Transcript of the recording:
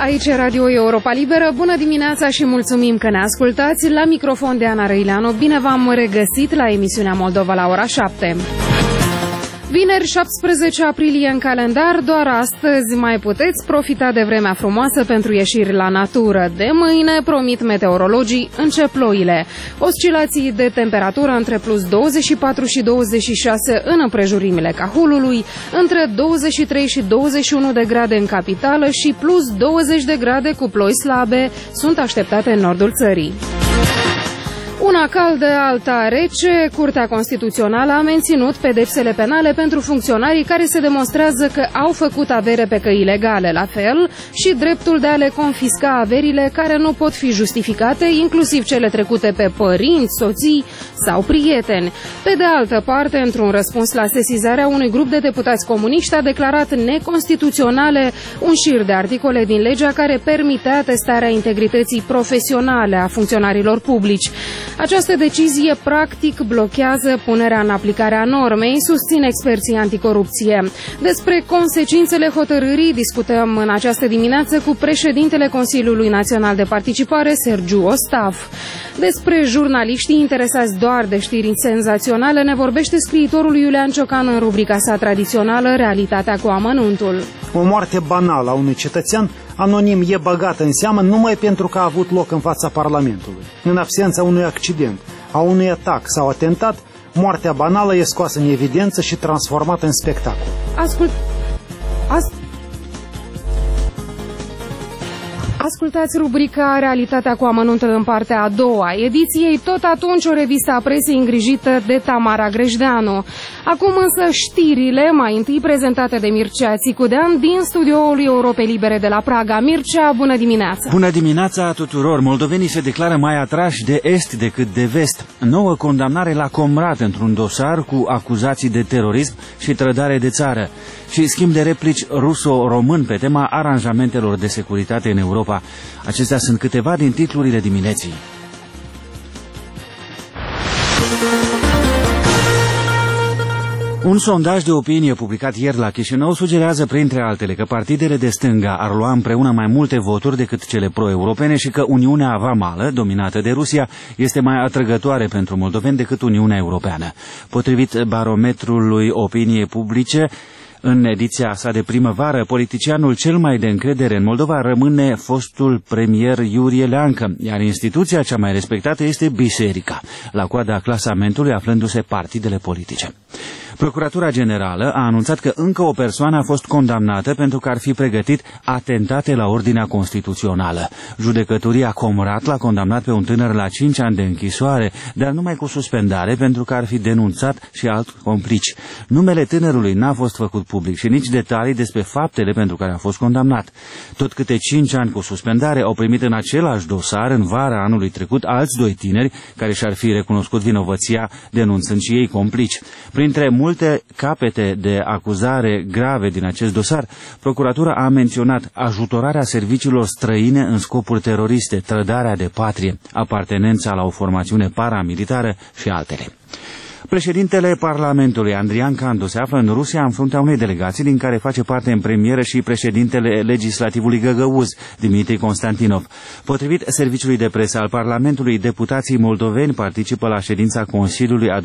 Aici e Radio Europa Liberă. Bună dimineața și mulțumim că ne ascultați. La microfon de Ana Răileanu. Bine v-am regăsit la emisiunea Moldova la ora 7. Vineri 17 aprilie în calendar, doar astăzi mai puteți profita de vremea frumoasă pentru ieșiri la natură. De mâine, promit meteorologii, încep ploile. Oscilații de temperatură între plus 24 și 26 în împrejurimile Cahulului, între 23 și 21 de grade în capitală și plus 20 de grade cu ploi slabe sunt așteptate în nordul țării. Una caldă, alta rece, Curtea Constituțională a menținut pedepsele penale pentru funcționarii care se demonstrează că au făcut avere pe căi ilegale, la fel și dreptul de a le confisca averile care nu pot fi justificate, inclusiv cele trecute pe părinți, soții sau prieteni. Pe de altă parte, într-un răspuns la sesizarea unui grup de deputați comuniști, a declarat neconstituționale un șir de articole din legea care permitea testarea integrității profesionale a funcționarilor publici. Această decizie practic blochează punerea în aplicare a normei, susțin experții anticorupție. Despre consecințele hotărârii discutăm în această dimineață cu președintele Consiliului Național de Participare, Sergiu Ostaf. Despre jurnaliștii interesați doar de știri senzaționale ne vorbește scriitorul Iulian Ciocan în rubrica sa tradițională Realitatea cu amănuntul. O moarte banală a unui cetățean anonim e băgată în seamă numai pentru că a avut loc în fața Parlamentului. În absența unui accident, a unui atac sau atentat, moartea banală e scoasă în evidență și transformată în spectacol. Ascultați rubrica Realitatea cu amănuntul în partea a doua ediției, tot atunci o revistă a presei îngrijită de Tamara Grejdeanu. Acum însă știrile, mai întâi prezentate de Mircea Țicudean din studioul Europei Libere de la Praga. Mircea, bună dimineața! Bună dimineața tuturor! Moldovenii se declară mai atrași de est decât de vest. Nouă condamnare la Comrat într-un dosar cu acuzații de terorism și trădare de țară și schimb de replici ruso-român pe tema aranjamentelor de securitate în Europa. Acestea sunt câteva din titlurile dimineții. Un sondaj de opinie publicat ieri la Chișinău sugerează, printre altele, că partidele de stânga ar lua împreună mai multe voturi decât cele pro-europene și că Uniunea Vamală, dominată de Rusia, este mai atrăgătoare pentru moldoveni decât Uniunea Europeană. Potrivit barometrului opiniei publice, în ediția sa de primăvară, politicianul cel mai de încredere în Moldova rămâne fostul premier Iurie Leancă, iar instituția cea mai respectată este Biserica, la coada clasamentului aflându-se partidele politice. Procuratura Generală a anunțat că încă o persoană a fost condamnată pentru că ar fi pregătit atentate la ordinea constituțională. Judecătoria Comrat l-a condamnat pe un tânăr la 5 ani de închisoare, dar numai cu suspendare pentru că ar fi denunțat și alți complici. Numele tânărului n-a fost făcut public și nici detalii despre faptele pentru care a fost condamnat. Tot câte 5 ani cu suspendare au primit în același dosar în vara anului trecut alți 2 tineri care și-ar fi recunoscut vinovăția denunțând și ei complici. Printre multe capete de acuzare grave din acest dosar, procuratura a menționat ajutorarea serviciilor străine în scopuri teroriste, trădarea de patrie, apartenența la o formațiune paramilitară și altele. Președintele Parlamentului, Andrian Candu, se află în Rusia în fruntea unei delegații din care face parte în premieră și președintele legislativului găgăuz, Dimitri Constantinov. Potrivit serviciului de presă al Parlamentului, deputații moldoveni participă la ședința Consiliului